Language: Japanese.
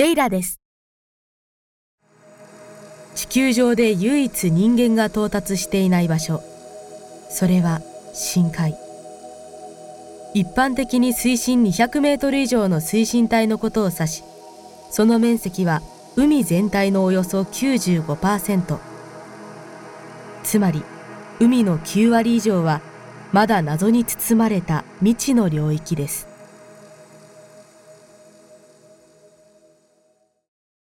レイラです。地球上で唯一人間が到達していない場所、それは深海。一般的に水深200メートル以上の水深帯のことを指し、その面積は海全体のおよそ 95%。つまり、海の9割以上はまだ謎に包まれた未知の領域です。